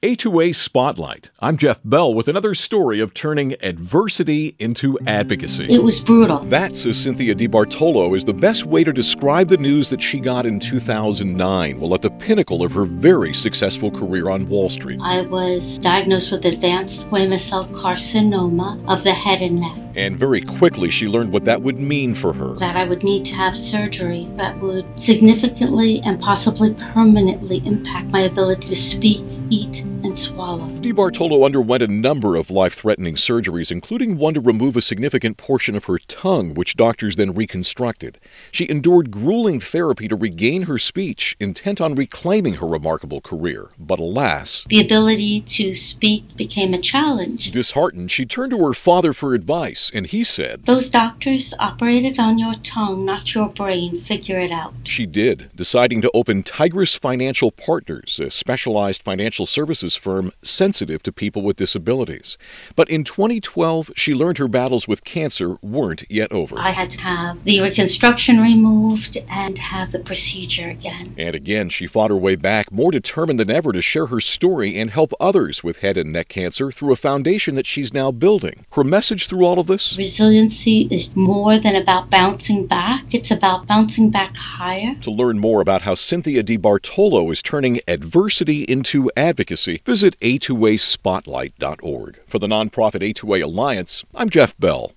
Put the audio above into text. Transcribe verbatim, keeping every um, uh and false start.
A two A Spotlight. I'm Jeff Bell with another story of turning adversity into advocacy. It was brutal. That, says Cynthia DiBartolo, is the best way to describe the news that she got in two thousand nine, while at the pinnacle of her very successful career on Wall Street. I was diagnosed with advanced squamous cell carcinoma of the head and neck. And very quickly she learned what that would mean for her. That I would need to have surgery that would significantly and possibly permanently impact my ability to speak, eat, and swallow. DiBartolo underwent a number of life-threatening surgeries, including one to remove a significant portion of her tongue, which doctors then reconstructed. She endured grueling therapy to regain her speech, intent on reclaiming her remarkable career. But alas, the ability to speak became a challenge. Disheartened, she turned to her father for advice, and he said, "Those doctors operated on your tongue, not your brain. Figure it out." She did, deciding to open Tigris Financial Partners, a specialized financial services firm sensitive to people with disabilities. But in twenty twelve, she learned her battles with cancer weren't yet over. I had to have the reconstruction removed and have the procedure again. And again, she fought her way back, more determined than ever to share her story and help others with head and neck cancer through a foundation that she's now building. Her message through all of this? Resiliency is more than about bouncing back. It's about bouncing back higher. To learn more about how Cynthia DiBartolo is turning adversity into advocacy, visit A two A spotlight dot org. For the nonprofit A two A Alliance, I'm Jeff Bell.